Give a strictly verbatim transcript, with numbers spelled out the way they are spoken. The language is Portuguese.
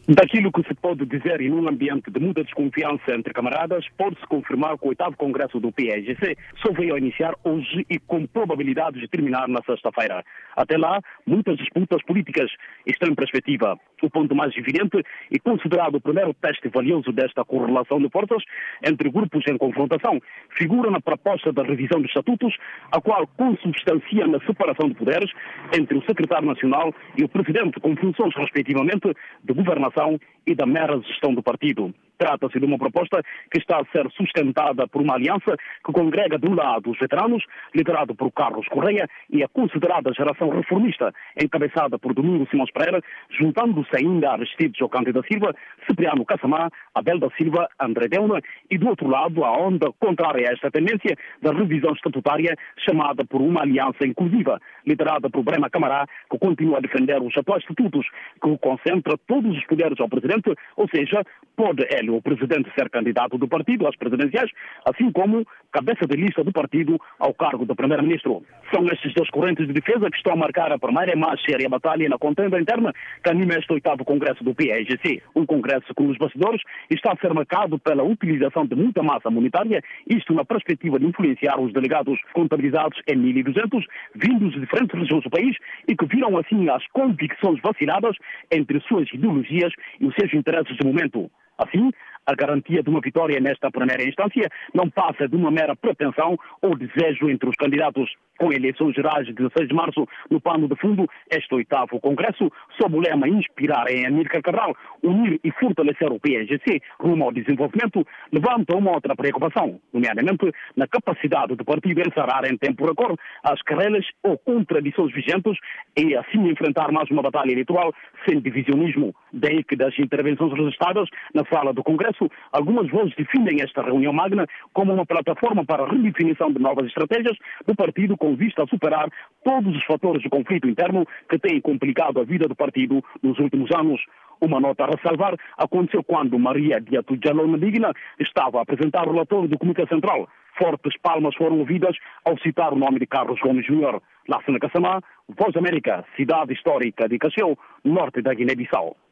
Daquilo que se pode dizer em um ambiente de muita desconfiança entre camaradas, pode-se confirmar que o oitavo Congresso do P A I G C só veio a iniciar hoje e com probabilidade de terminar na sexta-feira. Até lá, muitas disputas políticas estão em perspectiva. O ponto mais evidente e considerado o primeiro teste valioso desta correlação de forças entre grupos em confrontação figura na proposta da revisão dos estatutos, a qual consubstancia na separação de poderes entre o secretário nacional e o presidente, com funções, respectivamente, de governação e da mera gestão do partido. Trata-se de uma proposta que está a ser sustentada por uma aliança que congrega de um lado os veteranos, liderado por Carlos Correia, e a considerada geração reformista, encabeçada por Domingos Simões Pereira, juntando-se ainda a Aristides Ocante da Silva, Cipriano Cassamá, Abel da Silva, André Deuna, e do outro lado a onda contrária a esta tendência da revisão estatutária chamada por uma aliança inclusiva, liderada por Brema Camará, que continua a defender os atuais estatutos, que concentra todos os poderes ao presidente, ou seja, pode ele, o presidente, ser candidato do partido às presidenciais, assim como cabeça de lista do partido ao cargo do primeiro-ministro. São estes dois correntes de defesa que estão a marcar a primeira e mais séria batalha na contenda interna que anima este oitavo Congresso do P A I G C. Um congresso que nos bastidores está a ser marcado pela utilização de muita massa monetária, isto na perspectiva de influenciar os delegados contabilizados em mil e duzentos, vindos de diferentes regiões do país e que viram assim as convicções vaciladas entre suas ideologias e os seus interesses de momento. Assim, a garantia de uma vitória nesta primeira instância não passa de uma mera pretensão ou desejo entre os candidatos. Com eleições gerais de dezesseis de março no pano de fundo, este oitavo Congresso, sob o lema Inspirar em Amílcar Cabral, unir e fortalecer o P A I G C rumo ao desenvolvimento, levanta uma outra preocupação, nomeadamente na capacidade do partido encerrar em tempo recorde as querelhas ou contradições vigentes e assim enfrentar mais uma batalha eleitoral sem divisionismo. Daí que das intervenções registradas na sala do Congresso, algumas vozes definem esta reunião magna como uma plataforma para a redefinição de novas estratégias do partido com vista a superar todos os fatores de conflito interno que têm complicado a vida do partido nos últimos anos. Uma nota a ressalvar aconteceu quando Maria Diato Jalon Digna estava a apresentar o relatório do Comitê Central. Fortes palmas foram ouvidas ao citar o nome de Carlos Gomes Júnior. Lá na Cassamá, Voz América, cidade histórica de Cacheu, norte da Guiné-Bissau.